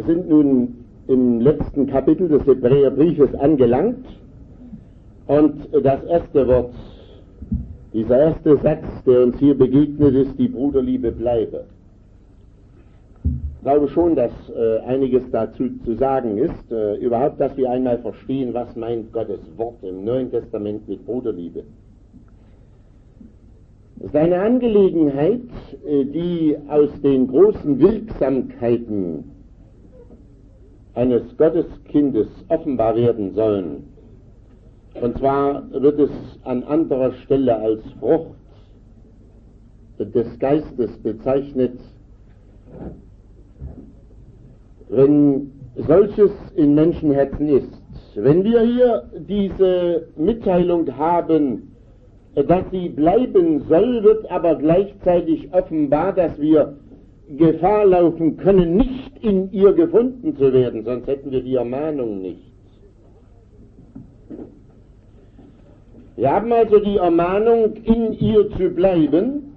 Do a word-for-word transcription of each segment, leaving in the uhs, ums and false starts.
sind nun im letzten Kapitel des Hebräerbriefes angelangt und das erste Wort, dieser erste Satz, der uns hier begegnet, ist: Die Bruderliebe bleibe. Ich glaube schon, dass äh, einiges dazu zu sagen ist, äh, überhaupt, dass wir einmal verstehen, was meint Gottes Wort im Neuen Testament mit Bruderliebe. Es ist eine Angelegenheit, äh, die aus den großen Wirksamkeiten eines Gotteskindes offenbar werden sollen. Und zwar wird es an anderer Stelle als Frucht des Geistes bezeichnet. Wenn solches in Menschenherzen ist, wenn wir hier diese Mitteilung haben, dass sie bleiben soll, wird aber gleichzeitig offenbar, dass wir Gefahr laufen können, nicht in ihr gefunden zu werden, sonst hätten wir die Ermahnung nicht. Wir haben also die Ermahnung, in ihr zu bleiben,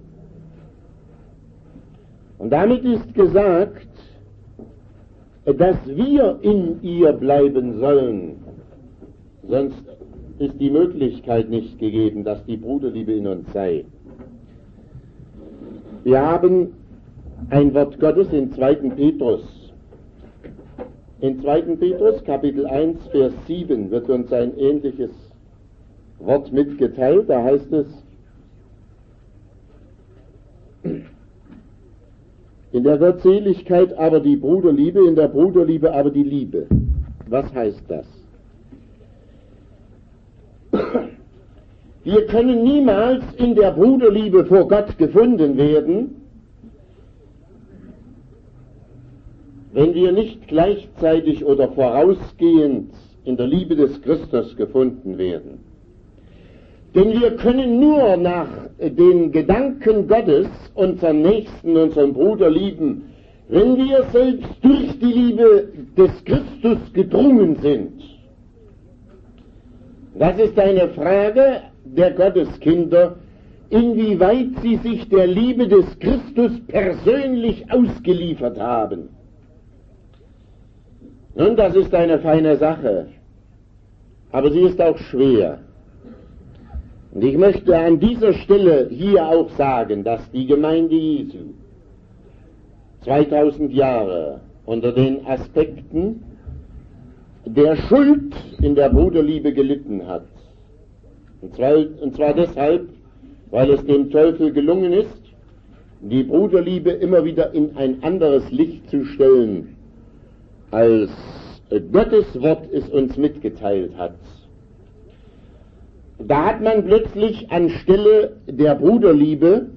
und damit ist gesagt, dass wir in ihr bleiben sollen, sonst ist die Möglichkeit nicht gegeben, dass die Bruderliebe in uns sei. Wir haben ein Wort Gottes in zweiten Petrus. In zweiten Petrus, Kapitel eins, Vers sieben, wird uns ein ähnliches Wort mitgeteilt. Da heißt es: In der Gottseligkeit aber die Bruderliebe, in der Bruderliebe aber die Liebe. Was heißt das? Wir können niemals in der Bruderliebe vor Gott gefunden werden, wenn wir nicht gleichzeitig oder vorausgehend in der Liebe des Christus gefunden werden. Denn wir können nur nach den Gedanken Gottes unseren Nächsten, unseren Bruder lieben, wenn wir selbst durch die Liebe des Christus gedrungen sind. Das ist eine Frage der Gotteskinder, inwieweit sie sich der Liebe des Christus persönlich ausgeliefert haben. Nun, das ist eine feine Sache, aber sie ist auch schwer. Und ich möchte an dieser Stelle hier auch sagen, dass die Gemeinde Jesu zweitausend Jahre unter den Aspekten der Schuld in der Bruderliebe gelitten hat. Und zwar, und zwar deshalb, weil es dem Teufel gelungen ist, die Bruderliebe immer wieder in ein anderes Licht zu stellen, als Gottes Wort es uns mitgeteilt hat. Da hat man plötzlich anstelle der Bruderliebe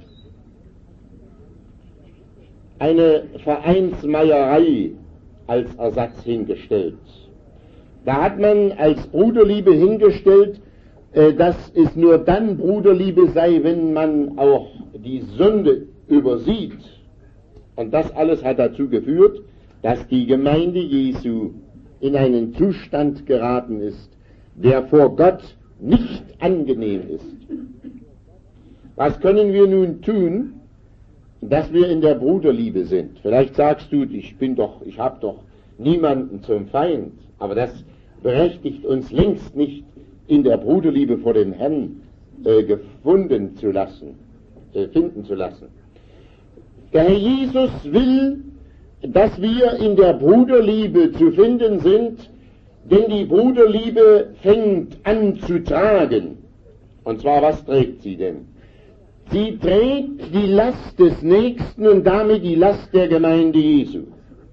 eine Vereinsmeierei als Ersatz hingestellt. Da hat man als Bruderliebe hingestellt, äh, dass es nur dann Bruderliebe sei, wenn man auch die Sünde übersieht. Und das alles hat dazu geführt, dass die Gemeinde Jesu in einen Zustand geraten ist, der vor Gott nicht angenehm ist. Was können wir nun tun, dass wir in der Bruderliebe sind? Vielleicht sagst du, ich bin doch, ich habe doch niemanden zum Feind, aber das berechtigt uns längst nicht, in der Bruderliebe vor dem Herrn äh, gefunden zu lassen, äh, finden zu lassen. Der Herr Jesus will, dass wir in der Bruderliebe zu finden sind, denn die Bruderliebe fängt an zu tragen. Und zwar, was trägt sie denn? Sie trägt die Last des Nächsten und damit die Last der Gemeinde Jesu.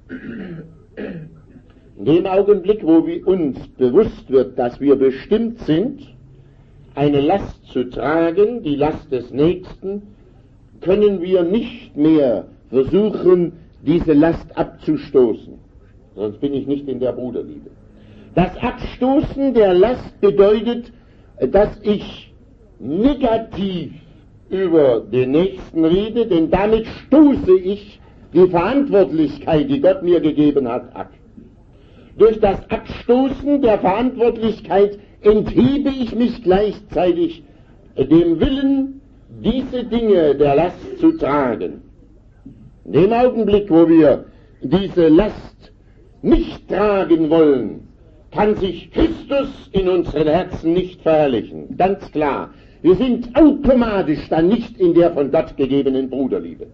In dem Augenblick, wo wir uns bewusst wird, dass wir bestimmt sind, eine Last zu tragen, die Last des Nächsten, können wir nicht mehr versuchen, diese Last abzustoßen. Sonst bin ich nicht in der Bruderliebe. Das Abstoßen der Last bedeutet, dass ich negativ über den Nächsten rede, denn damit stoße ich die Verantwortlichkeit, die Gott mir gegeben hat, ab. Durch das Abstoßen der Verantwortlichkeit enthebe ich mich gleichzeitig dem Willen, diese Dinge der Last zu tragen. In dem Augenblick, wo wir diese Last nicht tragen wollen, kann sich Christus in unseren Herzen nicht verherrlichen. Ganz klar. Wir sind automatisch dann nicht in der von Gott gegebenen Bruderliebe.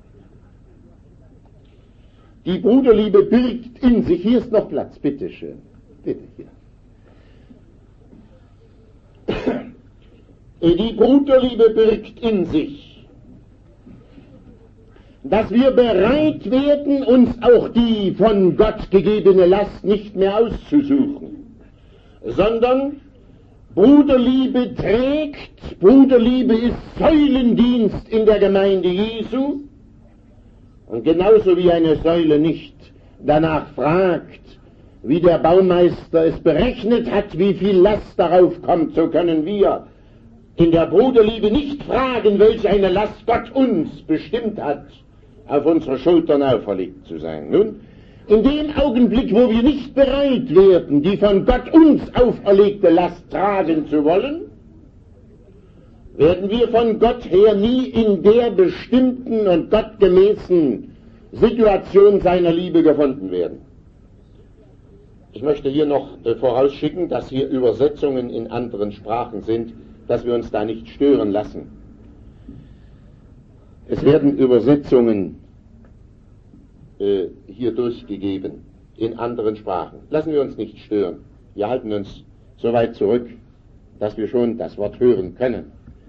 Die Bruderliebe birgt in sich, hier ist noch Platz, bitteschön, bitte hier. Die Bruderliebe birgt in sich, dass wir bereit werden, uns auch die von Gott gegebene Last nicht mehr auszusuchen, sondern Bruderliebe trägt, Bruderliebe ist Säulendienst in der Gemeinde Jesu, und genauso wie eine Säule nicht danach fragt, wie der Baumeister es berechnet hat, wie viel Last darauf kommt, so können wir in der Bruderliebe nicht fragen, welche eine Last Gott uns bestimmt hat, auf unsere Schultern auferlegt zu sein. Nun, in dem Augenblick, wo wir nicht bereit werden, die von Gott uns auferlegte Last tragen zu wollen, werden wir von Gott her nie in der bestimmten und gottgemäßen Situation seiner Liebe gefunden werden. Ich möchte hier noch äh, vorausschicken, dass hier Übersetzungen in anderen Sprachen sind, dass wir uns da nicht stören lassen. Es werden Übersetzungen äh, hier durchgegeben in anderen Sprachen. Lassen wir uns nicht stören. Wir halten uns so weit zurück, dass wir schon das Wort hören können.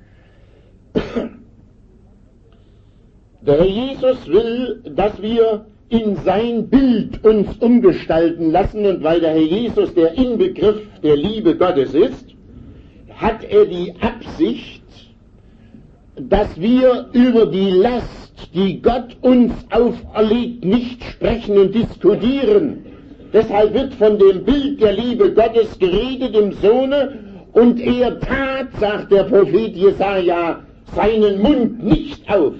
Der Herr Jesus will, dass wir in sein Bild uns umgestalten lassen, und weil der Herr Jesus der Inbegriff der Liebe Gottes ist, hat er die Absicht, dass wir über die Last, die Gott uns auferlegt, nicht sprechen und diskutieren. Deshalb wird von dem Bild der Liebe Gottes geredet im Sohne, und er tat, sagt der Prophet Jesaja, seinen Mund nicht auf.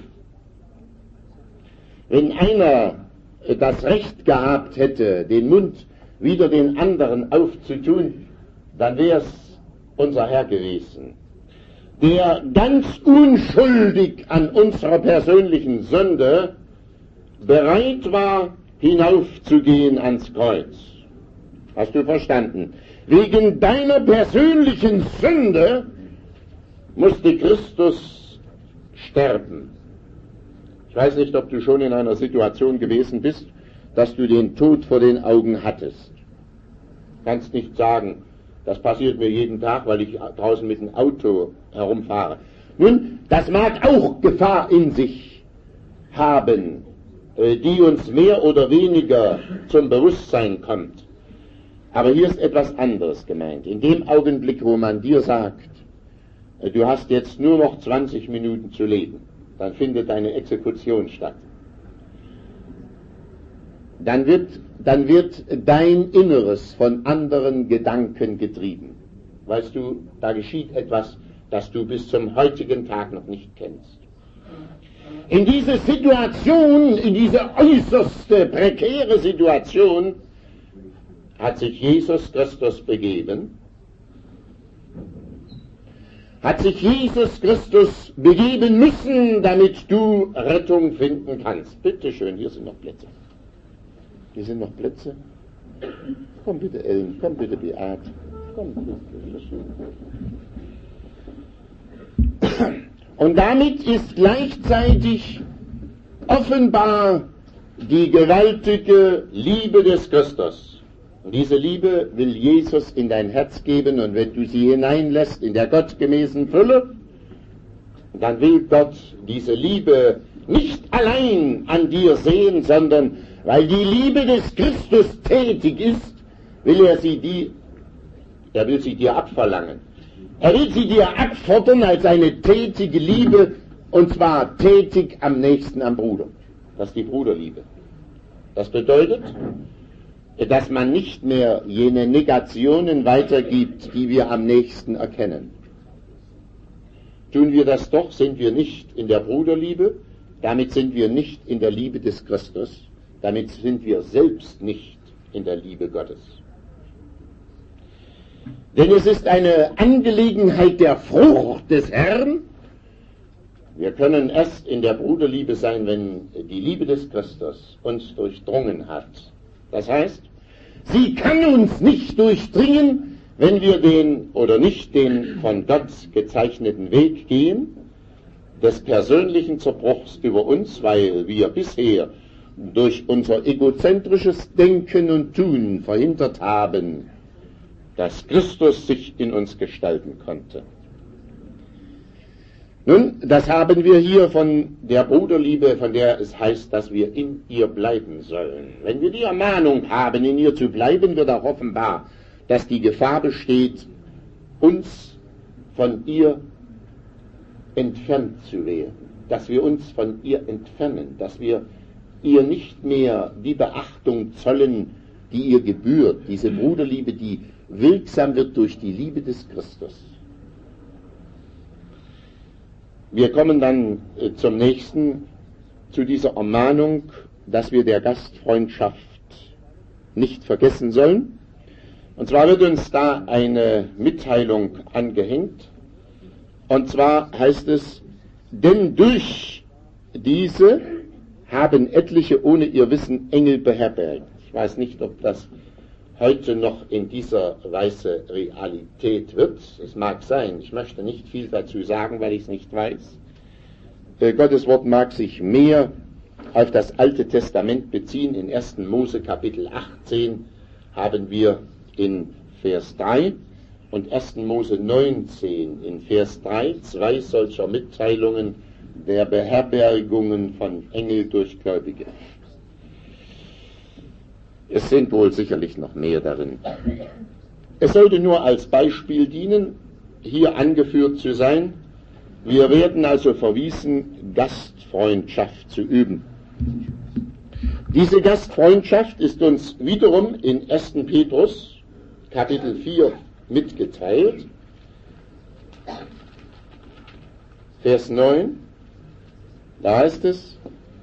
Wenn einer das Recht gehabt hätte, den Mund wieder den anderen aufzutun, dann wäre es unser Herr gewesen, der ganz unschuldig an unserer persönlichen Sünde bereit war, hinaufzugehen ans Kreuz. Hast du verstanden? Wegen deiner persönlichen Sünde musste Christus sterben. Ich weiß nicht, ob du schon in einer Situation gewesen bist, dass du den Tod vor den Augen hattest. Du kannst nicht sagen, das passiert mir jeden Tag, weil ich draußen mit dem Auto herumfahre. Nun, das mag auch Gefahr in sich haben, die uns mehr oder weniger zum Bewusstsein kommt. Aber hier ist etwas anderes gemeint. In dem Augenblick, wo man dir sagt, du hast jetzt nur noch zwanzig Minuten zu leben, dann findet eine Exekution statt. Dann wird, dann wird dein Inneres von anderen Gedanken getrieben. Weißt du, da geschieht etwas, das du bis zum heutigen Tag noch nicht kennst. In diese Situation, in diese äußerste prekäre Situation, hat sich Jesus Christus begeben, hat sich Jesus Christus begeben müssen, damit du Rettung finden kannst. Bitte schön, hier sind noch Plätze. Hier sind noch Plätze. Komm bitte, Ellen, komm bitte, Beat. Komm bitte. Und damit ist gleichzeitig offenbar die gewaltige Liebe des Christus. Und diese Liebe will Jesus in dein Herz geben, und wenn du sie hineinlässt in der gottgemäßen Fülle, dann will Gott diese Liebe nicht allein an dir sehen, sondern weil die Liebe des Christus tätig ist, will er sie dir, er will sie dir abverlangen. Er will sie dir abfordern als eine tätige Liebe, und zwar tätig am nächsten am Bruder. Das ist die Bruderliebe. Das bedeutet, dass man nicht mehr jene Negationen weitergibt, die wir am nächsten erkennen. Tun wir das doch, sind wir nicht in der Bruderliebe, damit sind wir nicht in der Liebe des Christus, damit sind wir selbst nicht in der Liebe Gottes. Denn es ist eine Angelegenheit der Frucht des Herrn. Wir können erst in der Bruderliebe sein, wenn die Liebe des Christus uns durchdrungen hat Das heißt, sie kann uns nicht durchdringen, wenn wir den oder nicht den von Gott gezeichneten Weg gehen, des persönlichen Zerbruchs über uns, weil wir bisher durch unser egozentrisches Denken und Tun verhindert haben, dass Christus sich in uns gestalten konnte. Nun, das haben wir hier von der Bruderliebe, von der es heißt, dass wir in ihr bleiben sollen. Wenn wir die Ermahnung haben, in ihr zu bleiben, wird auch offenbar, dass die Gefahr besteht, uns von ihr entfernt zu werden, dass wir uns von ihr entfernen, dass wir ihr nicht mehr die Beachtung zollen, die ihr gebührt, diese Bruderliebe, die wirksam wird durch die Liebe des Christus. Wir kommen dann äh, zum nächsten, zu dieser Ermahnung, dass wir der Gastfreundschaft nicht vergessen sollen. Und zwar wird uns da eine Mitteilung angehängt. Und zwar heißt es, denn durch diese haben etliche ohne ihr Wissen Engel beherbergt. Ich weiß nicht, ob das heute noch in dieser Weise Realität wird. Es mag sein, ich möchte nicht viel dazu sagen, weil ich es nicht weiß. Äh, Gottes Wort mag sich mehr auf das Alte Testament beziehen. In ersten Mose Kapitel achtzehn haben wir in Vers drei und ersten Mose neunzehn in Vers drei zwei solcher Mitteilungen der Beherbergungen von Engel durch Gläubige. Es sind wohl sicherlich noch mehr darin. Es sollte nur als Beispiel dienen, hier angeführt zu sein. Wir werden also verwiesen, Gastfreundschaft zu üben. Diese Gastfreundschaft ist uns wiederum in ersten Petrus Kapitel vier mitgeteilt. Vers neun, da heißt es,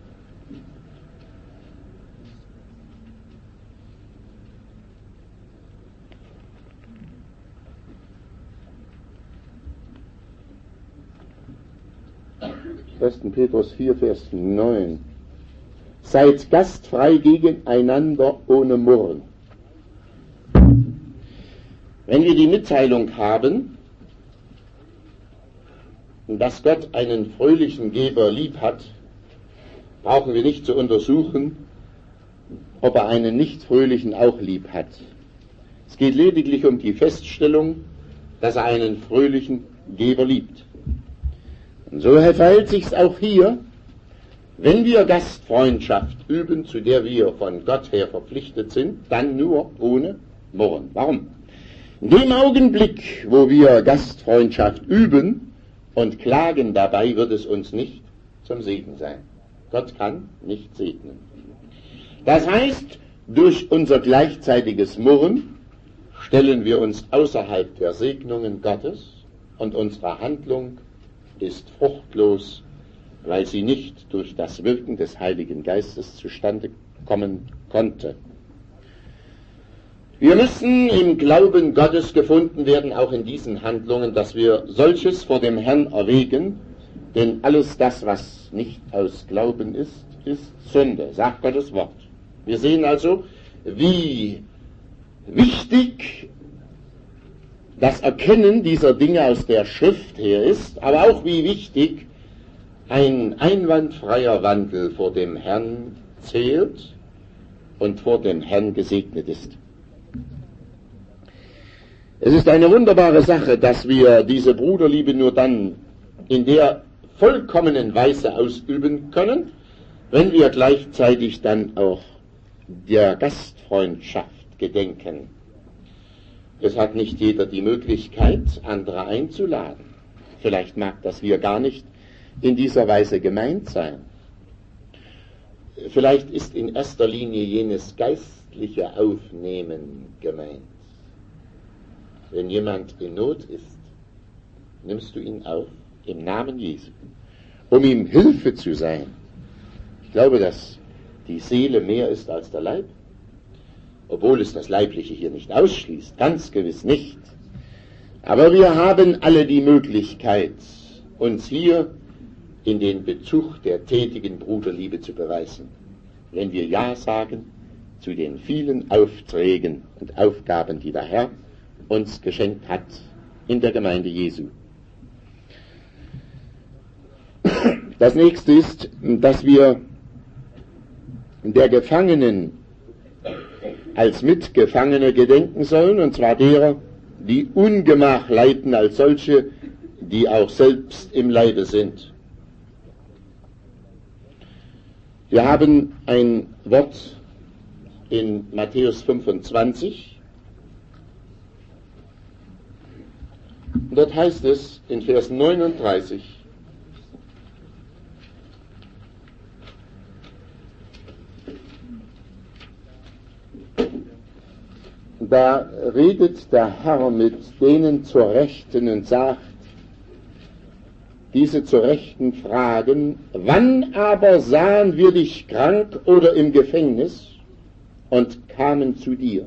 ersten Petrus vier, Vers neun. Seid gastfrei gegeneinander ohne Murren. Wenn wir die Mitteilung haben, dass Gott einen fröhlichen Geber lieb hat, brauchen wir nicht zu untersuchen, ob er einen nicht fröhlichen auch lieb hat. Es geht lediglich um die Feststellung, dass er einen fröhlichen Geber liebt. Und so verhält sich's auch hier, wenn wir Gastfreundschaft üben, zu der wir von Gott her verpflichtet sind, dann nur ohne Murren. Warum? In dem Augenblick, wo wir Gastfreundschaft üben und klagen dabei, wird es uns nicht zum Segen sein. Gott kann nicht segnen. Das heißt, durch unser gleichzeitiges Murren stellen wir uns außerhalb der Segnungen Gottes und unsere Handlung ist fruchtlos, weil sie nicht durch das Wirken des Heiligen Geistes zustande kommen konnte. Wir müssen im Glauben Gottes gefunden werden, auch in diesen Handlungen, dass wir solches vor dem Herrn erwägen, denn alles das, was nicht aus Glauben ist, ist Sünde, sagt Gottes Wort. Wir sehen also, wie wichtig das Erkennen dieser Dinge aus der Schrift her ist, aber auch wie wichtig ein einwandfreier Wandel vor dem Herrn zählt und vor dem Herrn gesegnet ist. Es ist eine wunderbare Sache, dass wir diese Bruderliebe nur dann in der vollkommenen Weise ausüben können, wenn wir gleichzeitig dann auch der Gastfreundschaft gedenken. Es hat nicht jeder die Möglichkeit, andere einzuladen. Vielleicht mag das wir gar nicht in dieser Weise gemeint sein. Vielleicht ist in erster Linie jenes geistliche Aufnehmen gemeint. Wenn jemand in Not ist, nimmst du ihn auf im Namen Jesu, um ihm Hilfe zu sein. Ich glaube, dass die Seele mehr ist als der Leib, obwohl es das Leibliche hier nicht ausschließt, ganz gewiss nicht. Aber wir haben alle die Möglichkeit, uns hier in den Bezug der tätigen Bruderliebe zu beweisen. Wenn wir Ja sagen, zu den vielen Aufträgen und Aufgaben, die der Herr uns geschenkt hat in der Gemeinde Jesu. Das nächste ist, dass wir der Gefangenen als Mitgefangene gedenken sollen, und zwar derer, die Ungemach leiden als solche, die auch selbst im Leibe sind. Wir haben ein Wort in Matthäus fünfundzwanzig, und dort heißt es in Vers neununddreißig, da redet der Herr mit denen zur Rechten und sagt, diese zur Rechten fragen, wann aber sahen wir dich krank oder im Gefängnis und kamen zu dir?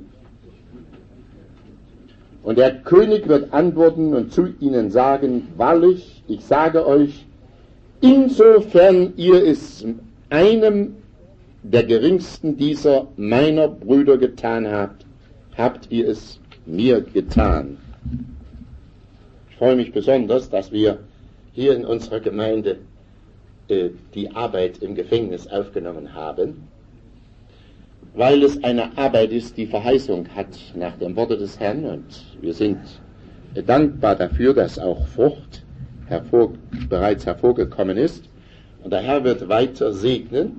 Und der König wird antworten und zu ihnen sagen, wahrlich, ich sage euch, insofern ihr es einem der geringsten dieser meiner Brüder getan habt, habt ihr es mir getan. Ich freue mich besonders, dass wir hier in unserer Gemeinde äh, die Arbeit im Gefängnis aufgenommen haben, weil es eine Arbeit ist, die Verheißung hat nach dem Worte des Herrn, und wir sind äh, dankbar dafür, dass auch Frucht hervor, bereits hervorgekommen ist, und der Herr wird weiter segnen.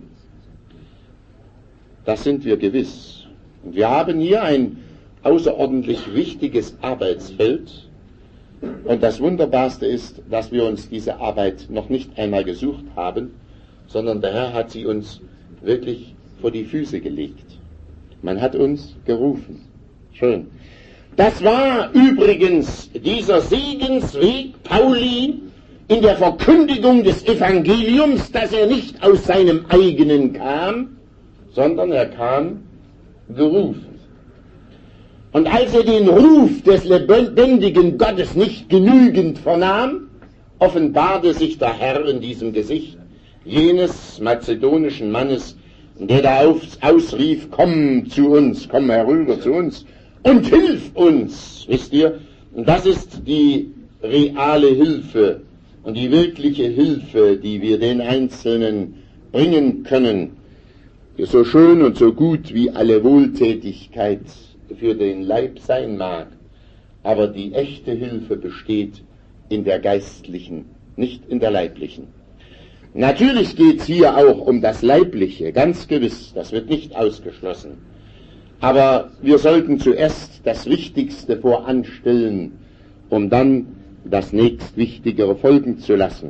Das sind wir gewiss. Und wir haben hier ein außerordentlich wichtiges Arbeitsfeld, und das Wunderbarste ist, dass wir uns diese Arbeit noch nicht einmal gesucht haben, sondern der Herr hat sie uns wirklich vor die Füße gelegt. Man hat uns gerufen. Schön. Das war übrigens dieser Segensweg Pauli in der Verkündigung des Evangeliums, dass er nicht aus seinem eigenen kam, sondern er kam gerufen. Und als er den Ruf des lebendigen Gottes nicht genügend vernahm, offenbarte sich der Herr in diesem Gesicht jenes mazedonischen Mannes, der da ausrief, komm zu uns, komm herüber zu uns und hilf uns. Wisst ihr, das ist die reale Hilfe und die wirkliche Hilfe, die wir den Einzelnen bringen können, so schön und so gut wie alle Wohltätigkeit für den Leib sein mag, aber die echte Hilfe besteht in der geistlichen, nicht in der leiblichen. Natürlich geht es hier auch um das Leibliche, ganz gewiss, das wird nicht ausgeschlossen. Aber wir sollten zuerst das Wichtigste voranstellen, um dann das nächstwichtigere folgen zu lassen.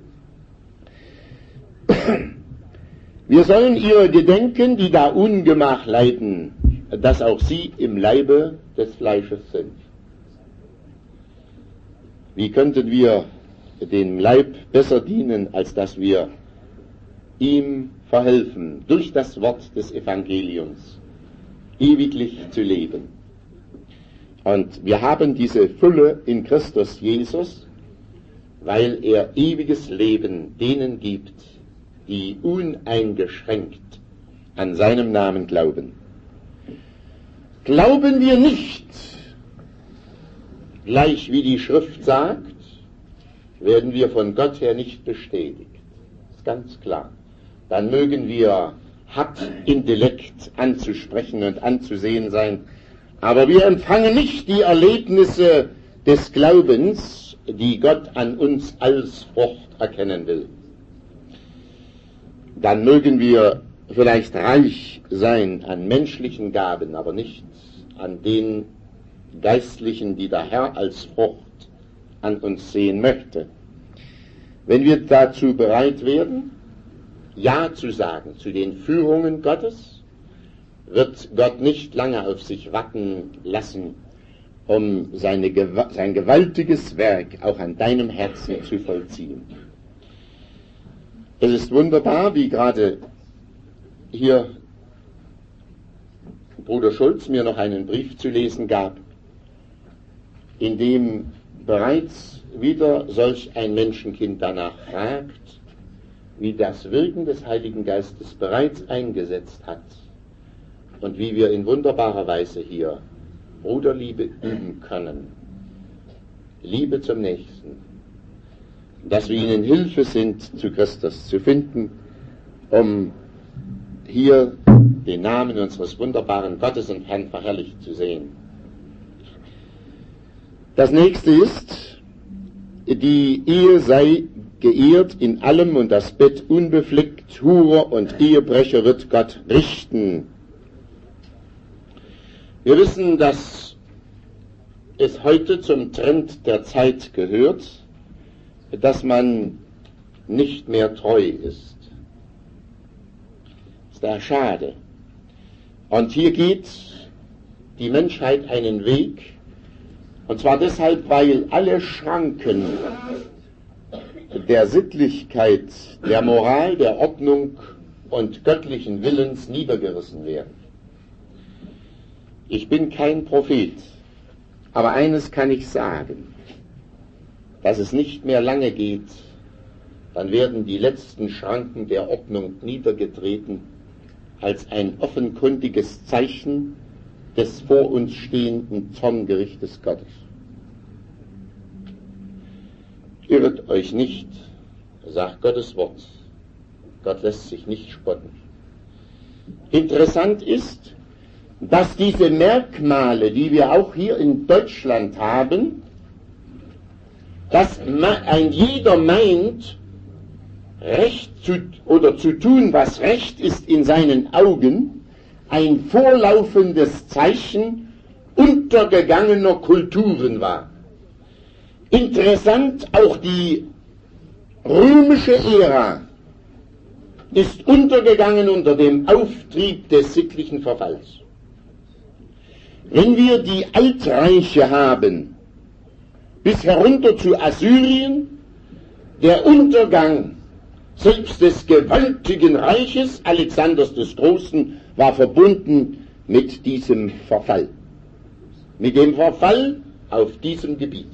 Wir sollen ihre gedenken, die da Ungemach leiden, dass auch sie im Leibe des Fleisches sind. Wie könnten wir dem Leib besser dienen, als dass wir ihm verhelfen, durch das Wort des Evangeliums ewiglich zu leben? Und wir haben diese Fülle in Christus Jesus, weil er ewiges Leben denen gibt, die uneingeschränkt an seinem Namen glauben. Glauben wir nicht, gleich wie die Schrift sagt, werden wir von Gott her nicht bestätigt. Das ist ganz klar. Dann mögen wir hart Intellekt anzusprechen und anzusehen sein, aber wir empfangen nicht die Erlebnisse des Glaubens, die Gott an uns als Frucht erkennen will. Dann mögen wir vielleicht reich sein an menschlichen Gaben, aber nicht an den geistlichen, die der Herr als Frucht an uns sehen möchte. Wenn wir dazu bereit werden, Ja zu sagen zu den Führungen Gottes, wird Gott nicht lange auf sich warten lassen, um seine, sein gewaltiges Werk auch an deinem Herzen zu vollziehen. Es ist wunderbar, wie gerade hier Bruder Schulz mir noch einen Brief zu lesen gab, in dem bereits wieder solch ein Menschenkind danach fragt, wie das Wirken des Heiligen Geistes bereits eingesetzt hat, und wie wir in wunderbarer Weise hier Bruderliebe üben können. Liebe zum Nächsten. Dass wir ihnen Hilfe sind, zu Christus zu finden, um hier den Namen unseres wunderbaren Gottes und Herrn verherrlicht zu sehen. Das nächste ist, die Ehe sei geehrt in allem und das Bett unbefleckt, Hurer und Ehebrecher wird Gott richten. Wir wissen, dass es heute zum Trend der Zeit gehört, dass man nicht mehr treu ist. Das ist ja schade. Und hier geht die Menschheit einen Weg, und zwar deshalb, weil alle Schranken der Sittlichkeit, der Moral, der Ordnung und göttlichen Willens niedergerissen werden. Ich bin kein Prophet, aber eines kann ich sagen, dass es nicht mehr lange geht, dann werden die letzten Schranken der Ordnung niedergetreten als ein offenkundiges Zeichen des vor uns stehenden Zorngerichtes Gottes. Irret euch nicht, sagt Gottes Wort. Gott lässt sich nicht spotten. Interessant ist, dass diese Merkmale, die wir auch hier in Deutschland haben, dass ein jeder meint, Recht zu, oder zu tun, was Recht ist in seinen Augen, ein vorlaufendes Zeichen untergegangener Kulturen war. Interessant, auch die römische Ära ist untergegangen unter dem Auftrieb des sittlichen Verfalls. Wenn wir die Altreiche haben, bis herunter zu Assyrien, der Untergang selbst des gewaltigen Reiches Alexanders des Großen war verbunden mit diesem Verfall, mit dem Verfall auf diesem Gebiet.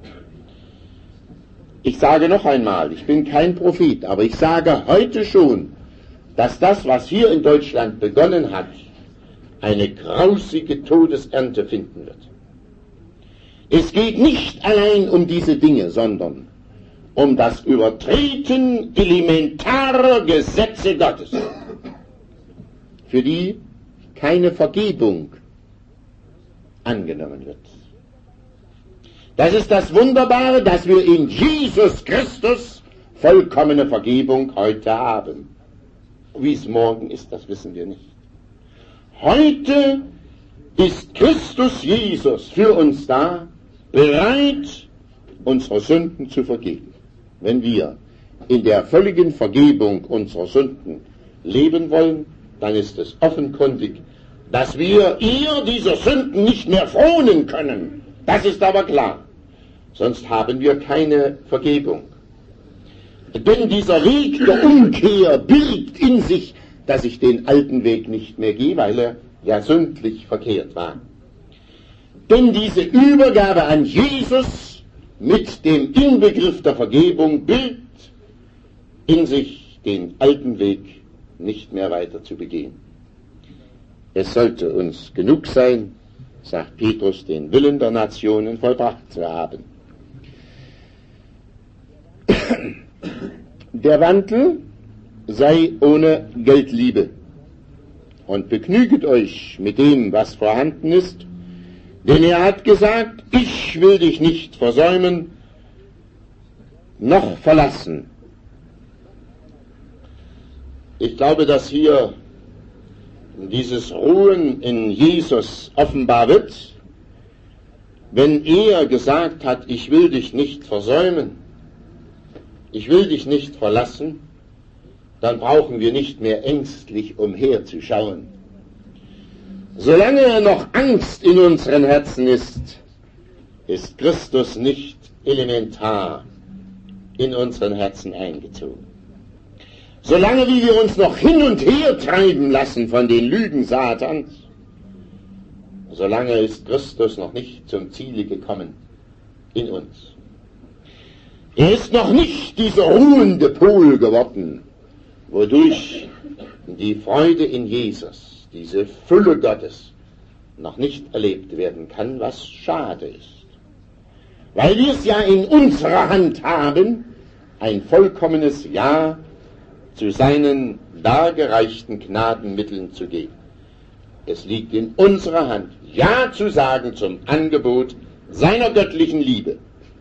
Ich sage noch einmal, ich bin kein Prophet, aber ich sage heute schon, dass das, was hier in Deutschland begonnen hat, eine grausige Todesernte finden wird. Es geht nicht allein um diese Dinge, sondern um das Übertreten elementarer Gesetze Gottes, für die keine Vergebung angenommen wird. Das ist das Wunderbare, dass wir in Jesus Christus vollkommene Vergebung heute haben. Wie es morgen ist, das wissen wir nicht. Heute ist Christus Jesus für uns da, bereit, unsere Sünden zu vergeben. Wenn wir in der völligen Vergebung unserer Sünden leben wollen, dann ist es offenkundig, dass wir ihr dieser Sünden nicht mehr fronen können. Das ist aber klar. Sonst haben wir keine Vergebung. Denn dieser Weg der Umkehr birgt in sich, dass ich den alten Weg nicht mehr gehe, weil er ja sündlich verkehrt war. Denn diese Übergabe an Jesus mit dem Inbegriff der Vergebung birgt in sich den alten Weg nicht mehr weiter zu begehen. Es sollte uns genug sein, sagt Petrus, den Willen der Nationen vollbracht zu haben. Der Wandel sei ohne Geldliebe und begnüget euch mit dem, was vorhanden ist, denn er hat gesagt, ich will dich nicht versäumen, noch verlassen. Ich glaube, dass hier dieses Ruhen in Jesus offenbar wird, wenn er gesagt hat, ich will dich nicht versäumen, ich will dich nicht verlassen, dann brauchen wir nicht mehr ängstlich umherzuschauen. Solange noch Angst in unseren Herzen ist, ist Christus nicht elementar in unseren Herzen eingezogen. Solange wie wir uns noch hin und her treiben lassen von den Lügen Satans, solange ist Christus noch nicht zum Ziele gekommen in uns. Er ist noch nicht dieser ruhende Pol geworden, wodurch die Freude in Jesus, diese Fülle Gottes noch nicht erlebt werden kann, was schade ist. Weil wir es ja in unserer Hand haben, ein vollkommenes Ja zu seinen dargereichten Gnadenmitteln zu geben. Es liegt in unserer Hand, Ja zu sagen zum Angebot seiner göttlichen Liebe.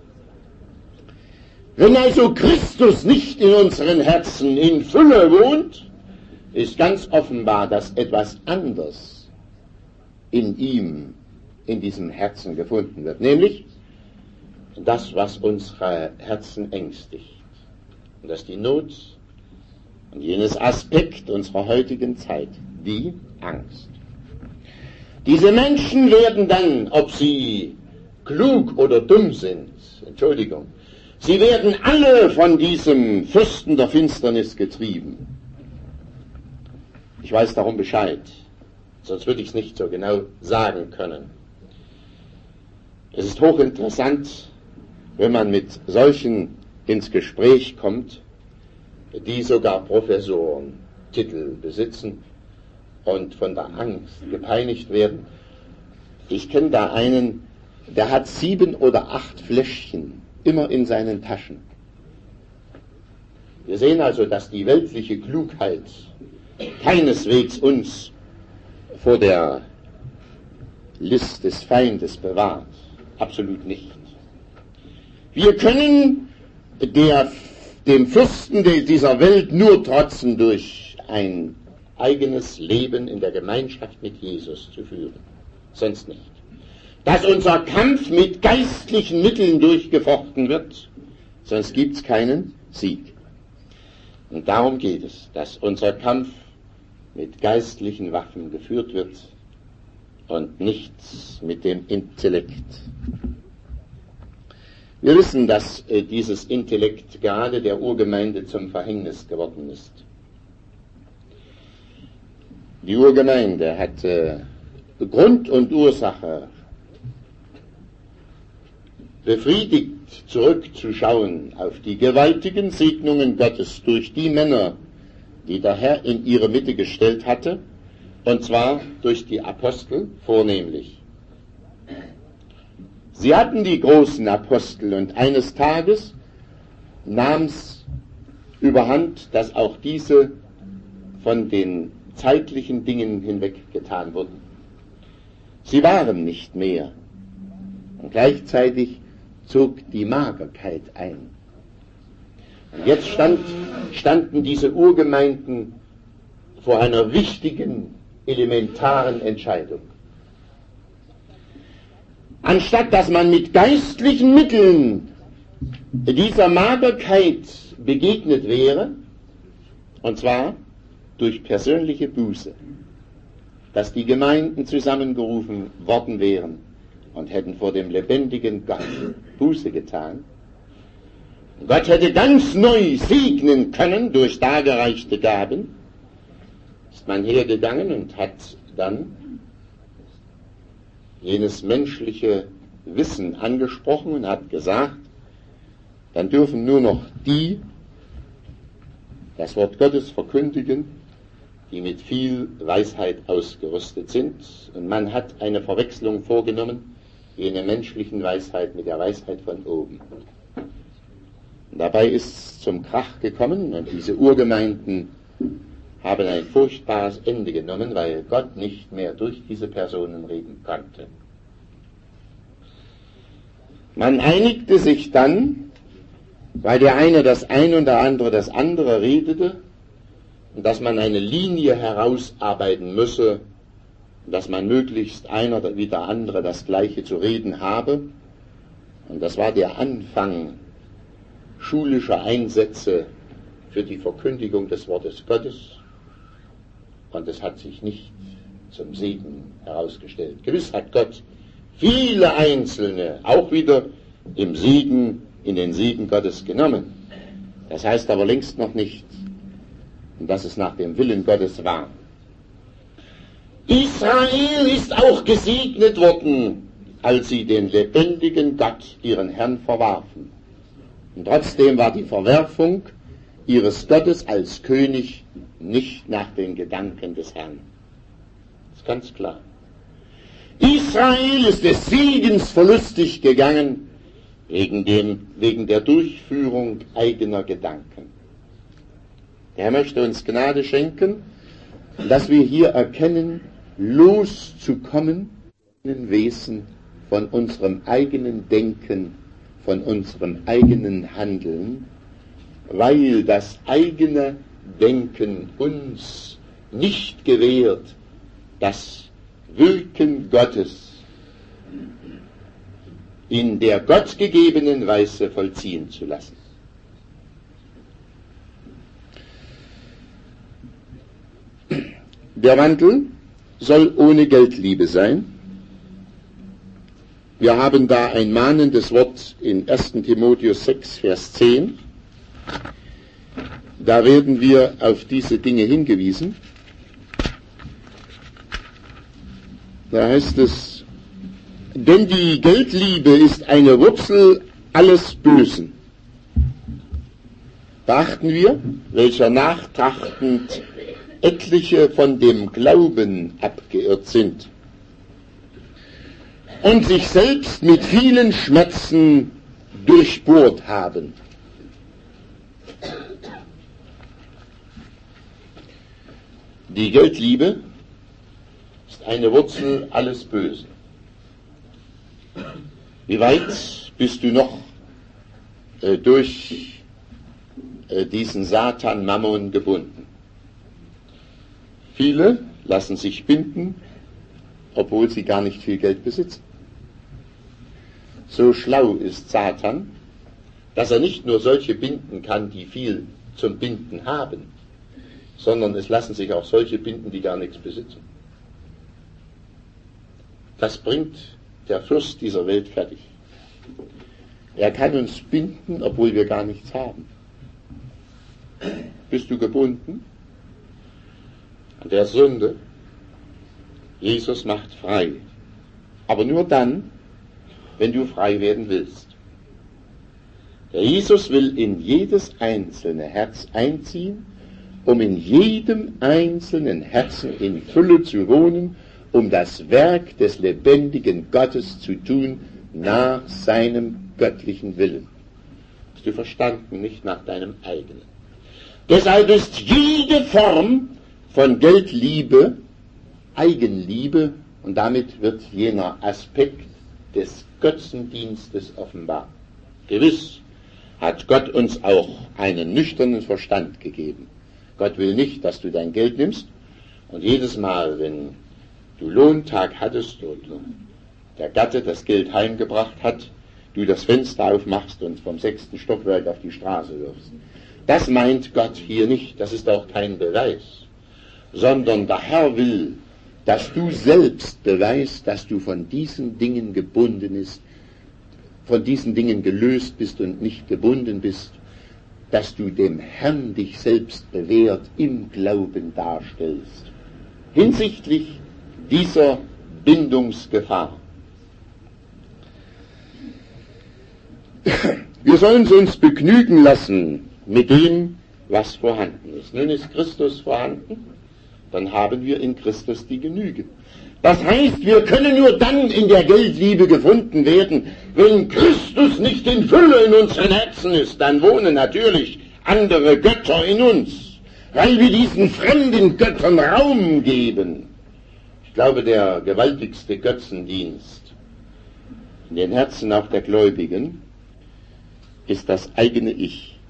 Wenn also Christus nicht in unseren Herzen in Fülle wohnt, ist ganz offenbar, dass etwas anderes in ihm, in diesem Herzen gefunden wird, nämlich das, was unsere Herzen ängstigt. Und das ist die Not und jenes Aspekt unserer heutigen Zeit, die Angst. Diese Menschen werden dann, ob sie klug oder dumm sind, Entschuldigung, sie werden alle von diesem Fürsten der Finsternis getrieben. Ich weiß darum Bescheid, sonst würde ich es nicht so genau sagen können. Es ist hochinteressant, wenn man mit solchen ins Gespräch kommt, die sogar Professorentitel besitzen und von der Angst gepeinigt werden. Ich kenne da einen, der hat sieben oder acht Fläschchen immer in seinen Taschen. Wir sehen also, dass die weltliche Klugheit keineswegs uns vor der List des Feindes bewahrt. Absolut nicht. Wir können der, dem Fürsten dieser Welt nur trotzen durch ein eigenes Leben in der Gemeinschaft mit Jesus zu führen. Sonst nicht. Dass unser Kampf mit geistlichen Mitteln durchgefochten wird, sonst gibt es keinen Sieg. Und darum geht es, dass unser Kampf mit geistlichen Waffen geführt wird und nichts mit dem Intellekt. Wir wissen, dass äh, dieses Intellekt gerade der Urgemeinde zum Verhängnis geworden ist. Die Urgemeinde hat äh, Grund und Ursache, befriedigt zurückzuschauen auf die gewaltigen Segnungen Gottes durch die Männer, die der Herr in ihre Mitte gestellt hatte, und zwar durch die Apostel vornehmlich. Sie hatten die großen Apostel und eines Tages nahm's überhand, dass auch diese von den zeitlichen Dingen hinweggetan wurden. Sie waren nicht mehr. Und gleichzeitig zog die Magerkeit ein. Und jetzt stand, standen diese Urgemeinden vor einer wichtigen, elementaren Entscheidung. Anstatt dass man mit geistlichen Mitteln dieser Magerkeit begegnet wäre, und zwar durch persönliche Buße, dass die Gemeinden zusammengerufen worden wären und hätten vor dem lebendigen Gott Buße getan, Gott hätte ganz neu segnen können durch dargereichte Gaben, ist man hergegangen und hat dann jenes menschliche Wissen angesprochen und hat gesagt, dann dürfen nur noch die das Wort Gottes verkündigen, die mit viel Weisheit ausgerüstet sind. Und man hat eine Verwechslung vorgenommen, jene menschlichen Weisheit mit der Weisheit von oben. Und dabei ist es zum Krach gekommen und diese Urgemeinden haben ein furchtbares Ende genommen, weil Gott nicht mehr durch diese Personen reden konnte. Man einigte sich dann, weil der eine das eine und der andere das andere redete, und dass man eine Linie herausarbeiten müsse, dass man möglichst einer wie der andere das Gleiche zu reden habe. Und das war der Anfang schulischer Einsätze für die Verkündigung des Wortes Gottes. Und es hat sich nicht zum Segen herausgestellt. Gewiss hat Gott viele Einzelne auch wieder im Segen, in den Segen Gottes genommen. Das heißt aber längst noch nicht, dass es nach dem Willen Gottes war. Israel ist auch gesegnet worden, als sie den lebendigen Gott, ihren Herrn, verwarfen. Und trotzdem war die Verwerfung ihres Gottes als König nicht nach den Gedanken des Herrn. ganz klar. Israel ist des Siegens verlustig gegangen wegen, dem, wegen der Durchführung eigener Gedanken. Er möchte uns Gnade schenken, dass wir hier erkennen, loszukommen von Wesen, von unserem eigenen Denken, von unserem eigenen Handeln, weil das eigene Denken uns nicht gewährt, das Wirken Gottes in der gottgegebenen Weise vollziehen zu lassen. Der Wandel soll ohne Geldliebe sein. Wir haben da ein mahnendes Wort in ersten Timotheus sechs, Vers zehn. Da werden wir auf diese Dinge hingewiesen. Da heißt es, denn die Geldliebe ist eine Wurzel alles Bösen. Beachten wir, welcher nachtrachtend etliche von dem Glauben abgeirrt sind und sich selbst mit vielen Schmerzen durchbohrt haben. Die Geldliebe ist eine Wurzel alles Bösen. Wie weit bist du noch äh, durch äh, diesen Satan Mammon gebunden? Viele lassen sich binden, obwohl sie gar nicht viel Geld besitzen. So schlau ist Satan, dass er nicht nur solche binden kann, die viel zum Binden haben, sondern es lassen sich auch solche binden, die gar nichts besitzen. Das bringt der Fürst dieser Welt fertig. Er kann uns binden, obwohl wir gar nichts haben. Bist du gebunden? An der Sünde. Jesus macht frei. Aber nur dann, wenn du frei werden willst. Der Jesus will in jedes einzelne Herz einziehen, um in jedem einzelnen Herzen in Fülle zu wohnen, um das Werk des lebendigen Gottes zu tun, nach seinem göttlichen Willen. Hast du verstanden? Nicht nach deinem eigenen. Deshalb ist jede Form von Geldliebe Eigenliebe, und damit wird jener Aspekt des Götzendienstes offenbar. Gewiss hat Gott uns auch einen nüchternen Verstand gegeben. Gott will nicht, dass du dein Geld nimmst und jedes Mal, wenn du Lohntag hattest und der Gatte das Geld heimgebracht hat, du das Fenster aufmachst und vom sechsten Stockwerk auf die Straße wirfst. Das meint Gott hier nicht, das ist auch kein Beweis, sondern der Herr will, dass du selbst beweist, dass du von diesen Dingen gebunden bist, von diesen Dingen gelöst bist und nicht gebunden bist, dass du dem Herrn dich selbst bewährt im Glauben darstellst, hinsichtlich dieser Bindungsgefahr. Wir sollen uns begnügen lassen mit dem, was vorhanden ist. Nun ist Christus vorhanden, dann haben wir in Christus die Genüge. Das heißt, wir können nur dann in der Geldliebe gefunden werden, wenn Christus nicht in Fülle in unseren Herzen ist. Dann wohnen natürlich andere Götter in uns, weil wir diesen fremden Göttern Raum geben. Ich glaube, der gewaltigste Götzendienst in den Herzen auch der Gläubigen ist das eigene Ich.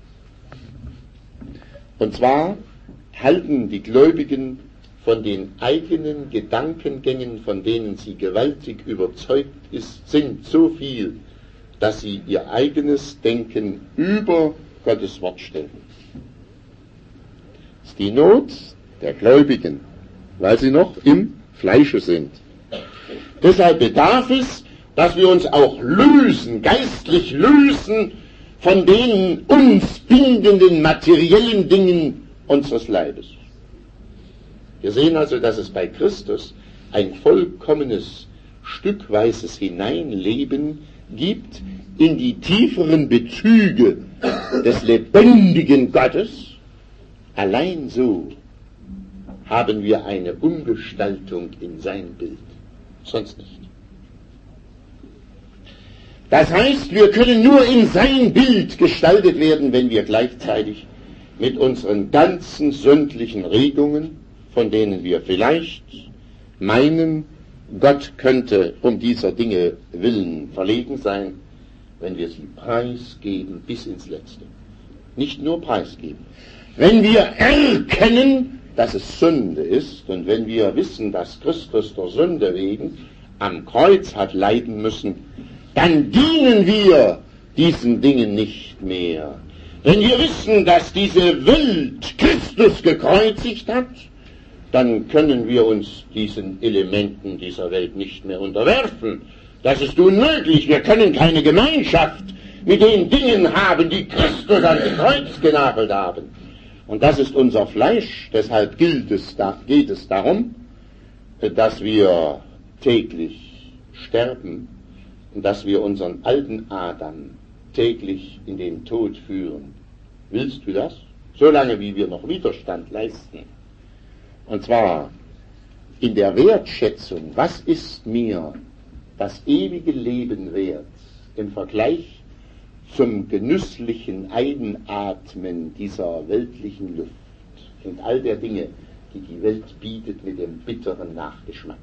Und zwar halten die Gläubigen von den eigenen Gedankengängen, von denen sie gewaltig überzeugt ist, sind so viel, dass sie ihr eigenes Denken über Gottes Wort stellen. Das ist die Not der Gläubigen, weil sie noch im Fleische sind. Deshalb bedarf es, dass wir uns auch lösen, geistlich lösen von den uns bindenden materiellen Dingen unseres Leibes. Wir sehen also, dass es bei Christus ein vollkommenes, stückweises Hineinleben gibt in die tieferen Bezüge des lebendigen Gottes. Allein so haben wir eine Umgestaltung in sein Bild, sonst nicht. Das heißt, wir können nur in sein Bild gestaltet werden, wenn wir gleichzeitig mit unseren ganzen sündlichen Regungen, von denen wir vielleicht meinen, Gott könnte um dieser Dinge willen verlegen sein, wenn wir sie preisgeben bis ins Letzte. Nicht nur preisgeben. Wenn wir erkennen, dass es Sünde ist, und wenn wir wissen, dass Christus der Sünde wegen am Kreuz hat leiden müssen, dann dienen wir diesen Dingen nicht mehr. Wenn wir wissen, dass diese Welt Christus gekreuzigt hat, dann können wir uns diesen Elementen dieser Welt nicht mehr unterwerfen. Das ist unmöglich. Wir können keine Gemeinschaft mit den Dingen haben, die Christus ans Kreuz genagelt haben. Und das ist unser Fleisch. Deshalb gilt es da, geht es darum, dass wir täglich sterben und dass wir unseren alten Adam täglich in den Tod führen. Willst du das? Solange wie wir noch Widerstand leisten. Und zwar in der Wertschätzung, was ist mir das ewige Leben wert im Vergleich zum genüsslichen Einatmen dieser weltlichen Luft und all der Dinge, die die Welt bietet mit dem bitteren Nachgeschmack.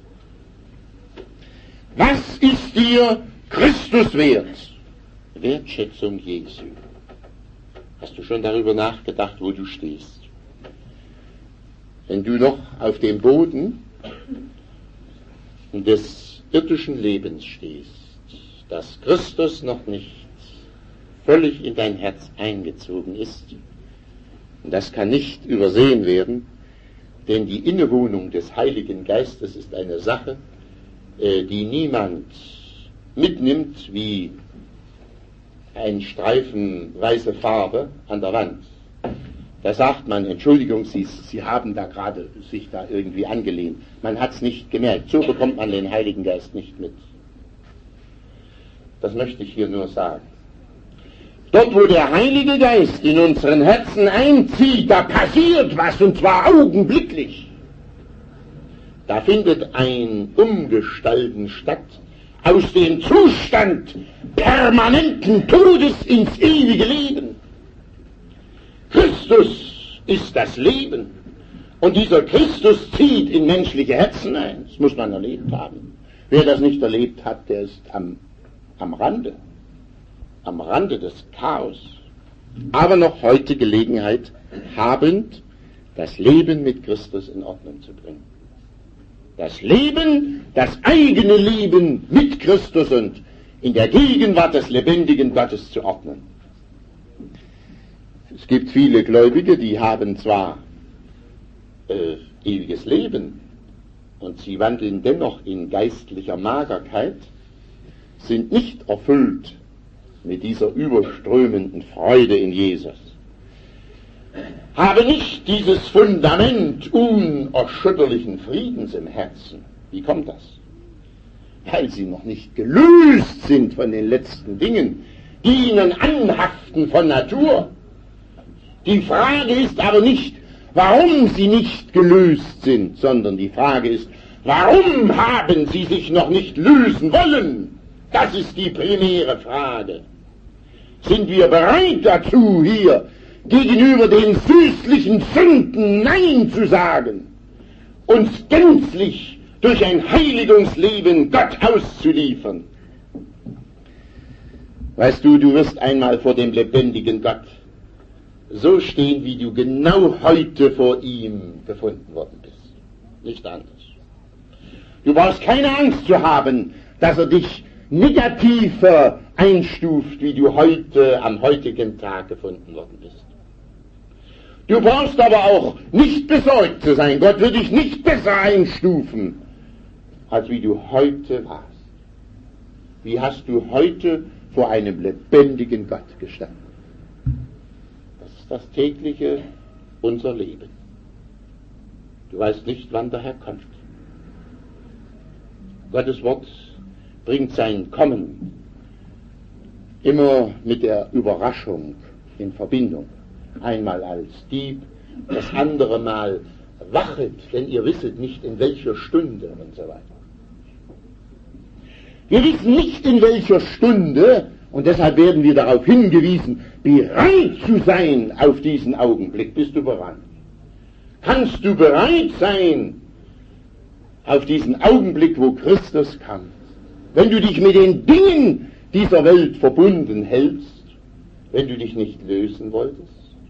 Was ist dir Christus wert? Wertschätzung Jesu. Hast du schon darüber nachgedacht, wo du stehst? Wenn du noch auf dem Boden des irdischen Lebens stehst, dass Christus noch nicht völlig in dein Herz eingezogen ist, und das kann nicht übersehen werden, denn die Innewohnung des Heiligen Geistes ist eine Sache, die niemand mitnimmt wie ein Streifen weiße Farbe an der Wand. Da sagt man, Entschuldigung, Sie, Sie haben da gerade sich da irgendwie angelehnt. Man hat es nicht gemerkt. So bekommt man den Heiligen Geist nicht mit. Das möchte ich hier nur sagen. Dort, wo der Heilige Geist in unseren Herzen einzieht, da passiert was, und zwar augenblicklich. Da findet ein Umgestalten statt, aus dem Zustand permanenten Todes ins ewige Leben. Christus ist das Leben. Und dieser Christus zieht in menschliche Herzen ein. Das muss man erlebt haben. Wer das nicht erlebt hat, der ist am, am Rande. Am Rande des Chaos. Aber noch heute Gelegenheit habend, das Leben mit Christus in Ordnung zu bringen. Das Leben, das eigene Leben mit Christus und in der Gegenwart des lebendigen Gottes zu ordnen. Es gibt viele Gläubige, die haben zwar äh, ewiges Leben und sie wandeln dennoch in geistlicher Magerkeit, sind nicht erfüllt mit dieser überströmenden Freude in Jesus. Habe nicht dieses Fundament unerschütterlichen Friedens im Herzen. Wie kommt das? Weil sie noch nicht gelöst sind von den letzten Dingen, die ihnen anhaften von Natur. Die Frage ist aber nicht, warum sie nicht gelöst sind, sondern die Frage ist, warum haben sie sich noch nicht lösen wollen? Das ist die primäre Frage. Sind wir bereit dazu, hier gegenüber den süßlichen Sünden Nein zu sagen, uns gänzlich durch ein Heiligungsleben Gott auszuliefern? Weißt du, du wirst einmal vor dem lebendigen Gott so stehen, wie du genau heute vor ihm gefunden worden bist. Nicht anders. Du brauchst keine Angst zu haben, dass er dich negativer einstuft, wie du heute am heutigen Tag gefunden worden bist. Du brauchst aber auch nicht besorgt zu sein. Gott wird dich nicht besser einstufen, als wie du heute warst. Wie hast du heute vor einem lebendigen Gott gestanden? Das ist das tägliche, unser Leben. Du weißt nicht, wann der Herr kommt. Gottes Wort bringt sein Kommen immer mit der Überraschung in Verbindung. Einmal als Dieb, das andere Mal, wachet, denn ihr wisset nicht, in welcher Stunde und so weiter. Wir wissen nicht, in welcher Stunde, und deshalb werden wir darauf hingewiesen, bereit zu sein auf diesen Augenblick. Bist du bereit? Kannst du bereit sein auf diesen Augenblick, wo Christus kommt? Wenn du dich mit den Dingen dieser Welt verbunden hältst, wenn du dich nicht lösen wolltest,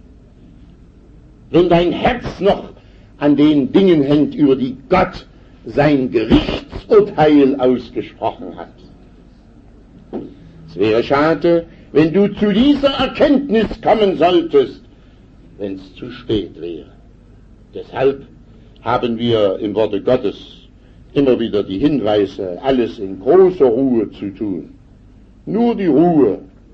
wenn dein Herz noch an den Dingen hängt, über die Gott sein Gerichtsurteil ausgesprochen hat. Es wäre schade, wenn du zu dieser Erkenntnis kommen solltest, wenn es zu spät wäre. Deshalb haben wir im Worte Gottes immer wieder die Hinweise, alles in großer Ruhe zu tun. Nur die Ruhe.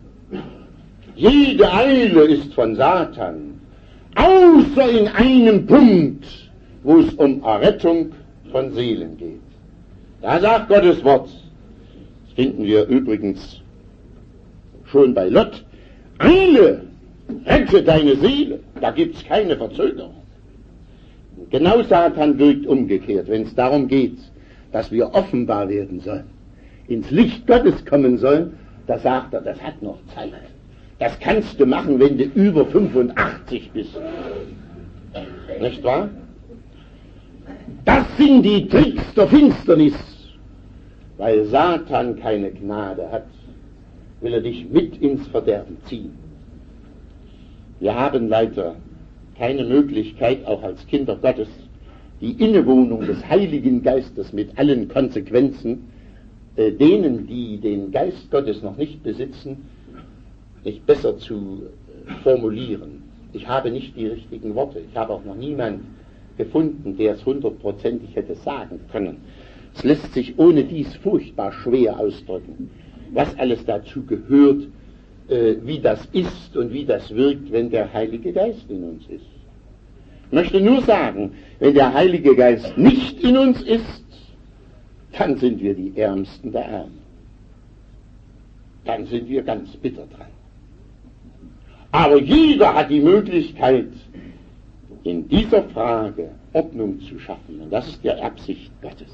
Jede Eile ist von Satan, außer in einem Punkt, wo es um Errettung von Seelen geht. Da sagt Gottes Wort, das finden wir übrigens schon bei Lot, Eile, rette deine Seele, da gibt's keine Verzögerung. Genau Satan wirkt umgekehrt, wenn es darum geht, dass wir offenbar werden sollen, ins Licht Gottes kommen sollen, da sagt er, das hat noch Zeit. Das kannst du machen, wenn du über fünfundachtzig bist. Nicht wahr? Das sind die Tricks der Finsternis. Weil Satan keine Gnade hat, will er dich mit ins Verderben ziehen. Wir haben leider keine Möglichkeit, auch als Kinder Gottes, die Innewohnung des Heiligen Geistes mit allen Konsequenzen, äh, denen, die den Geist Gottes noch nicht besitzen, nicht besser zu äh, formulieren. Ich habe nicht die richtigen Worte. Ich habe auch noch niemand gefunden, der es hundertprozentig hätte sagen können. Es lässt sich ohne dies furchtbar schwer ausdrücken, was alles dazu gehört, äh, wie das ist und wie das wirkt, wenn der Heilige Geist in uns ist. Ich möchte nur sagen, wenn der Heilige Geist nicht in uns ist, dann sind wir die Ärmsten der Armen. Dann sind wir ganz bitter dran. Aber jeder hat die Möglichkeit, in dieser Frage Ordnung zu schaffen. Und das ist die Absicht Gottes.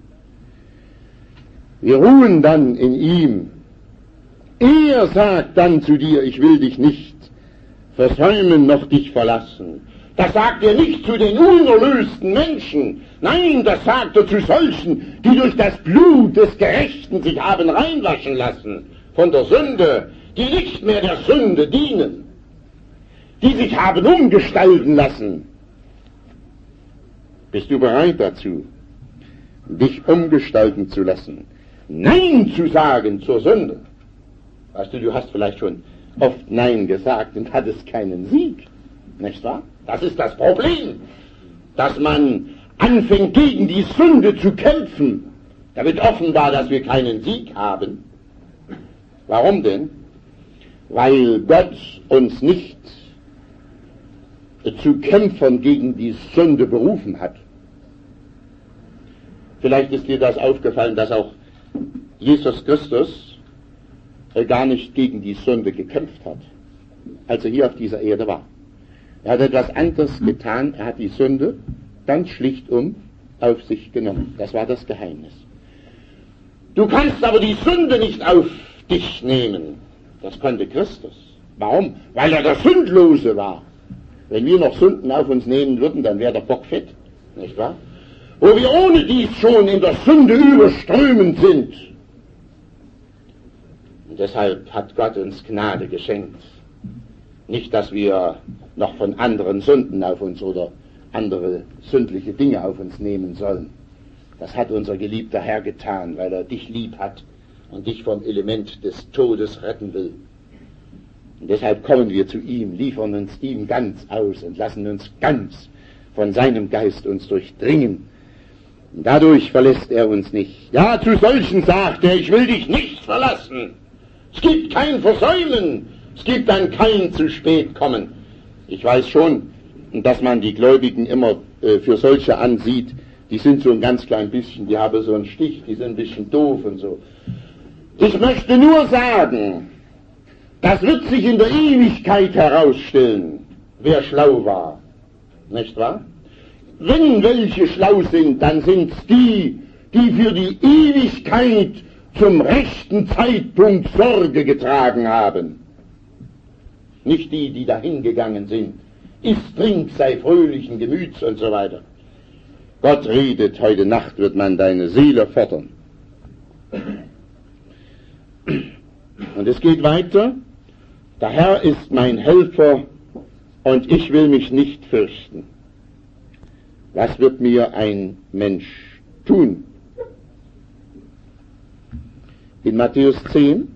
Wir ruhen dann in ihm. Er sagt dann zu dir, ich will dich nicht versäumen noch dich verlassen. Das sagt er nicht zu den unerlösten Menschen. Nein, das sagt er zu solchen, die durch das Blut des Gerechten sich haben reinwaschen lassen von der Sünde, die nicht mehr der Sünde dienen, die sich haben umgestalten lassen. Bist du bereit dazu, dich umgestalten zu lassen? Nein zu sagen zur Sünde. Weißt du, du hast vielleicht schon oft Nein gesagt und hattest keinen Sieg. Nicht wahr? Das ist das Problem, dass man anfängt, gegen die Sünde zu kämpfen. Da wird offenbar, dass wir keinen Sieg haben. Warum denn? Weil Gott uns nicht zu Kämpfern gegen die Sünde berufen hat. Vielleicht ist dir das aufgefallen, dass auch Jesus Christus gar nicht gegen die Sünde gekämpft hat, als er hier auf dieser Erde war. Er hat etwas anderes getan, er hat die Sünde ganz schlichtum auf sich genommen. Das war das Geheimnis. Du kannst aber die Sünde nicht auf dich nehmen. Das konnte Christus. Warum? Weil er der Sündlose war. Wenn wir noch Sünden auf uns nehmen würden, dann wäre der Bock fett, nicht wahr? Wo wir ohne dies schon in der Sünde überströmend sind. Und deshalb hat Gott uns Gnade geschenkt. Nicht, dass wir noch von anderen Sünden auf uns oder andere sündliche Dinge auf uns nehmen sollen. Das hat unser geliebter Herr getan, weil er dich lieb hat und dich vom Element des Todes retten will. Und deshalb kommen wir zu ihm, liefern uns ihm ganz aus und lassen uns ganz von seinem Geist uns durchdringen. Und dadurch verlässt er uns nicht. Ja, zu solchen sagt er, ich will dich nicht verlassen. Es gibt kein Versäumen. Es gibt dann kein zu spät kommen. Ich weiß schon, dass man die Gläubigen immer äh, für solche ansieht, die sind so ein ganz klein bisschen, die haben so einen Stich, die sind ein bisschen doof und so. Ich möchte nur sagen, das wird sich in der Ewigkeit herausstellen, wer schlau war. Nicht wahr? Wenn welche schlau sind, dann sind's die, die für die Ewigkeit zum rechten Zeitpunkt Sorge getragen haben. Nicht die, die dahingegangen sind. Iss, trink, sei fröhlichen Gemüts und so weiter. Gott redet, heute Nacht wird man deine Seele fordern. Und es geht weiter. Der Herr ist mein Helfer und ich will mich nicht fürchten. Was wird mir ein Mensch tun? In Matthäus zehn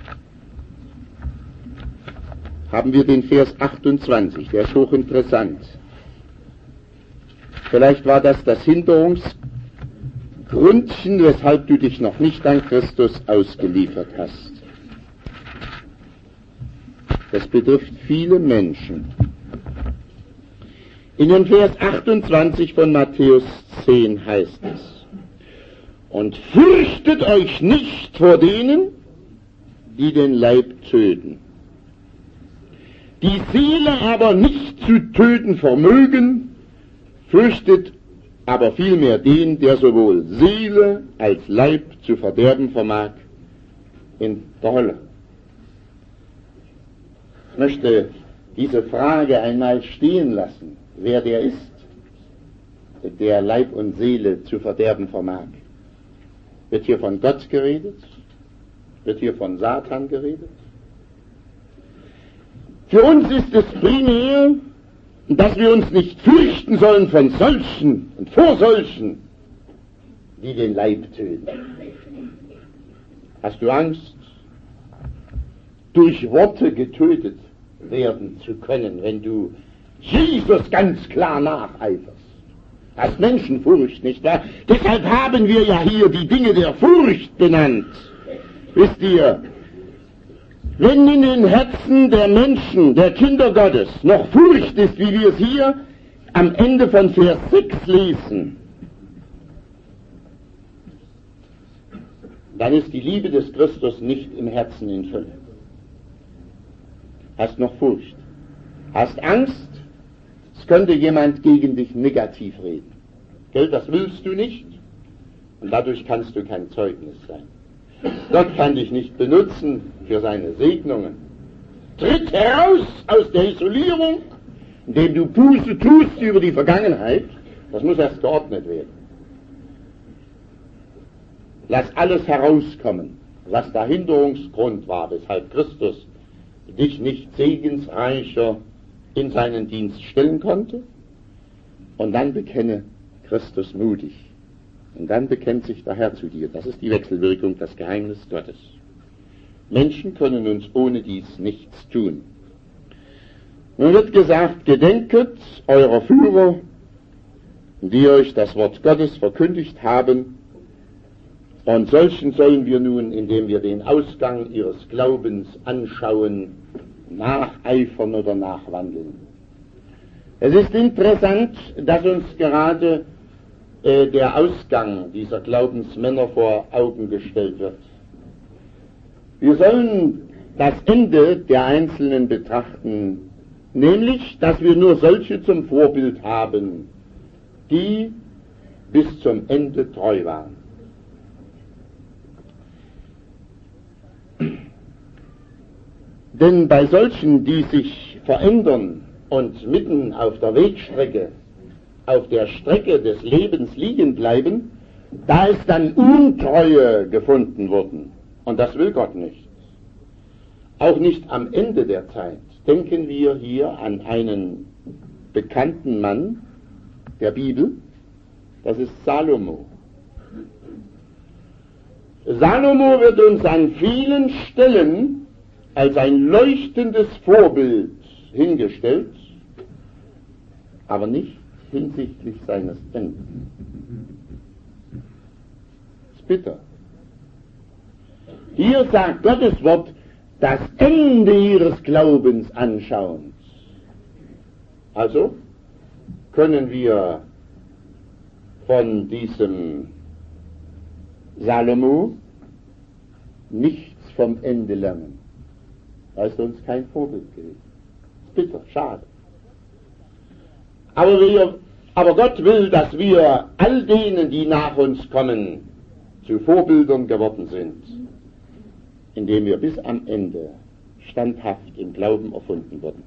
haben wir den Vers achtundzwanzig, der ist hochinteressant. Vielleicht war das das Hinderungsgründchen, weshalb du dich noch nicht an Christus ausgeliefert hast. Das betrifft viele Menschen. In dem Vers achtundzwanzig von Matthäus zehn heißt es: Und fürchtet euch nicht vor denen, die den Leib töten, die Seele aber nicht zu töten vermögen, fürchtet aber vielmehr den, der sowohl Seele als Leib zu verderben vermag in der Hölle. Ich möchte diese Frage einmal stehen lassen, wer der ist, der Leib und Seele zu verderben vermag. Wird hier von Gott geredet? Wird hier von Satan geredet? Für uns ist es primär, dass wir uns nicht fürchten sollen von solchen und vor solchen, die den Leib töten. Hast du Angst, durch Worte getötet werden zu können, wenn du Jesus ganz klar nacheiferst? Hast Menschenfurcht, nicht wahr? Deshalb haben wir ja hier die Dinge der Furcht benannt. Wisst ihr, wenn in den Herzen der Menschen, der Kinder Gottes, noch Furcht ist, wie wir es hier am Ende von Vers sechs lesen, dann ist die Liebe des Christus nicht im Herzen in Fülle. Hast noch Furcht, hast Angst, es könnte jemand gegen dich negativ reden. Gell, das willst du nicht und dadurch kannst du kein Zeugnis sein. Gott kann dich nicht benutzen für seine Segnungen. Tritt heraus aus der Isolierung, indem du Buße tust über die Vergangenheit. Das muss erst geordnet werden. Lass alles herauskommen, was der Hinderungsgrund war, weshalb Christus dich nicht segensreicher in seinen Dienst stellen konnte. Und dann bekenne Christus mutig. Und dann bekennt sich der Herr zu dir. Das ist die Wechselwirkung, das Geheimnis Gottes. Menschen können uns ohne dies nichts tun. Nun wird gesagt, gedenket eurer Führer, die euch das Wort Gottes verkündigt haben, und solchen sollen wir nun, indem wir den Ausgang ihres Glaubens anschauen, nacheifern oder nachwandeln. Es ist interessant, dass uns gerade äh, der Ausgang dieser Glaubensmänner vor Augen gestellt wird. Wir sollen das Ende der Einzelnen betrachten, nämlich, dass wir nur solche zum Vorbild haben, die bis zum Ende treu waren. Denn bei solchen, die sich verändern und mitten auf der Wegstrecke, auf der Strecke des Lebens liegen bleiben, da ist dann Untreue gefunden worden. Und das will Gott nicht. Auch nicht am Ende der Zeit. Denken wir hier an einen bekannten Mann der Bibel, das ist Salomo. Salomo wird uns an vielen Stellen als ein leuchtendes Vorbild hingestellt, aber nicht hinsichtlich seines Endes. Das ist bitter. Hier sagt Gottes Wort, das Ende ihres Glaubensanschauens. Also können wir von diesem Salomo nichts vom Ende lernen. Da ist uns kein Vorbild gewesen. Bitter, schade. Aber wir Aber Gott will, dass wir all denen, die nach uns kommen, zu Vorbildern geworden sind, indem wir bis am Ende standhaft im Glauben erfunden wurden.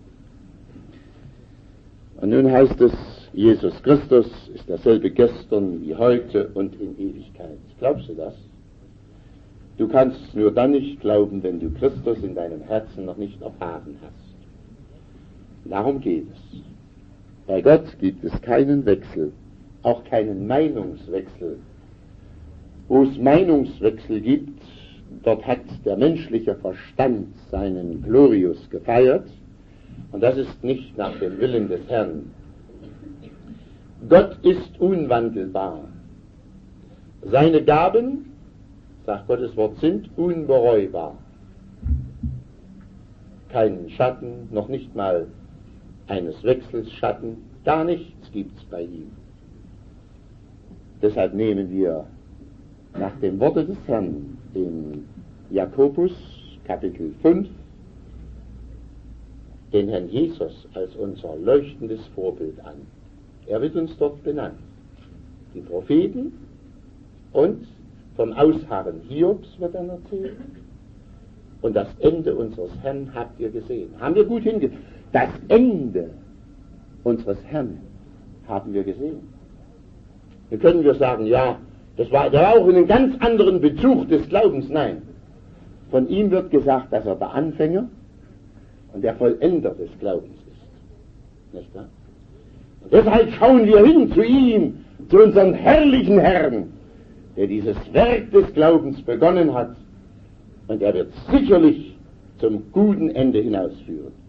Und nun heißt es, Jesus Christus ist derselbe gestern wie heute und in Ewigkeit. Glaubst du das? Du kannst nur dann nicht glauben, wenn du Christus in deinem Herzen noch nicht erfahren hast. Darum geht es. Bei Gott gibt es keinen Wechsel, auch keinen Meinungswechsel. Wo es Meinungswechsel gibt, dort hat der menschliche Verstand seinen Glorius gefeiert, und das ist nicht nach dem Willen des Herrn. Gott ist unwandelbar. Seine Gaben, sagt Gottes Wort, sind unbereubar. Keinen Schatten, noch nicht mal eines Wechsels Schatten, gar nichts gibt's bei ihm. Deshalb nehmen wir nach dem Worte des Herrn in Jakobus Kapitel fünf den Herrn Jesus als unser leuchtendes Vorbild an. Er wird uns dort benannt. Die Propheten und vom Ausharren Hiobs wird dann erzählt. Und das Ende unseres Herrn habt ihr gesehen. Haben wir gut hingesehen. Das Ende unseres Herrn haben wir gesehen. Wie können wir sagen, ja, das war, der war auch in einem ganz anderen Bezug des Glaubens. Nein. Von ihm wird gesagt, dass er der Anfänger und der Vollender des Glaubens ist. Nicht wahr? Und deshalb schauen wir hin zu ihm, zu unserem herrlichen Herrn, der dieses Werk des Glaubens begonnen hat, und er wird sicherlich zum guten Ende hinausführen.